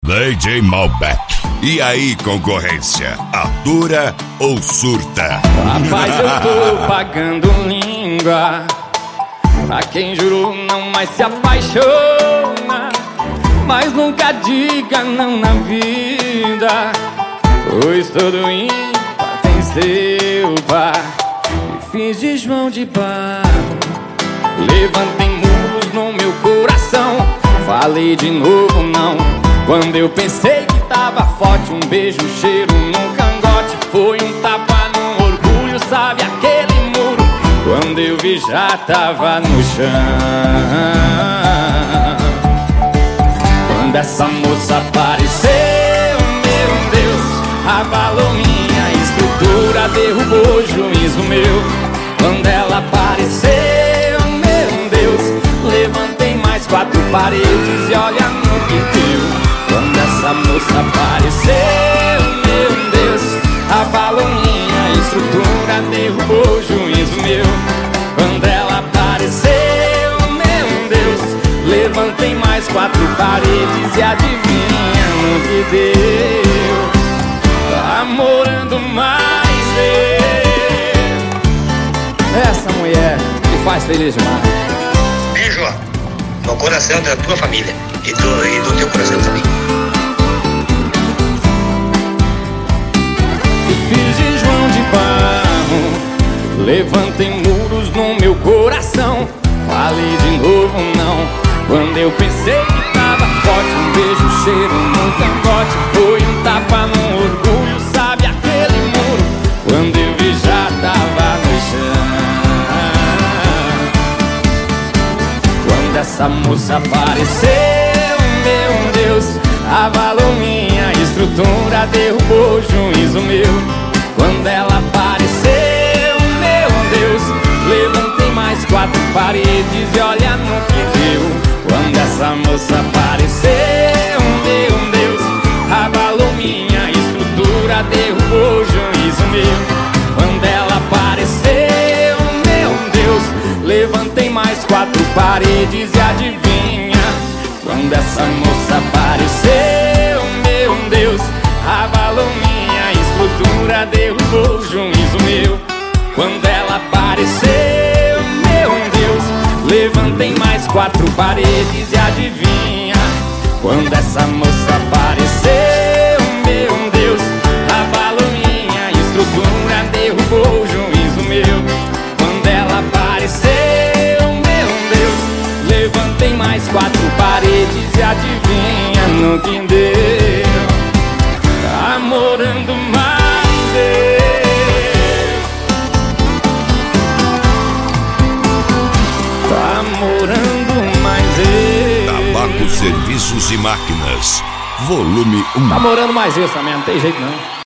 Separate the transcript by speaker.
Speaker 1: DJ Malbec. E aí, concorrência, atura ou surta?
Speaker 2: Rapaz, eu tô pagando língua pra quem jurou não mais se apaixona, mas nunca diga não na vida, pois todo ímpar tem seu par. E fiz de João de Barro, levantei muros no meu coração, falei de novo não, quando eu pensei que tava forte. Um beijo, um cheiro no cangote, foi um tapa no orgulho, sabe aquele muro? Quando eu vi já tava no chão. Quando essa moça apareceu, meu Deus, abalou minha estrutura, derrubou o juízo meu. Quando ela apareceu, meu Deus, levantei mais 4 paredes e olha no que deu. Quando essa moça apareceu, meu Deus, abalou minha estrutura, derrubou o juízo meu. Quando ela apareceu, meu Deus, levantei mais 4 paredes e adivinha no que deu? Tá morando mais eu. Essa mulher me faz feliz demais.
Speaker 3: Beijo no coração da tua família e do teu coração também.
Speaker 2: Fiz de João de Barro, levantei muros no meu coração, falei de novo não, quando eu pensei que tava forte. Um beijo, um cheiro no cangote, foi um tapa no orgulho, sabe aquele muro? Quando eu vi já tava no chão. Quando essa moça apareceu, meu Deus, abalou minha estrutura, derrubou o juízo meu. Quando ela apareceu, meu Deus, levantei mais 4 paredes e olha no que deu. Quando essa moça apareceu, meu Deus, abalou minha estrutura, derrubou o juízo meu. Quando ela apareceu, meu Deus, levantei mais 4 paredes e adivinha? Quando essa moça apareceu, meu Deus, abalou minha estrutura, derrubou o juízo meu. Quando ela apareceu, meu Deus, levantei mais 4 paredes e adivinha? Quando essa moça apareceu, meu Deus, abalou minha estrutura, derrubou o juízo meu. Quando ela apareceu, meu Deus, levantei mais 4 paredes e adivinha no que deu? Tá morando mais eu. Tá morando mais eu.
Speaker 1: Tabaco, serviços e máquinas, volume 1.
Speaker 2: Tá morando mais eu também, não tem jeito não.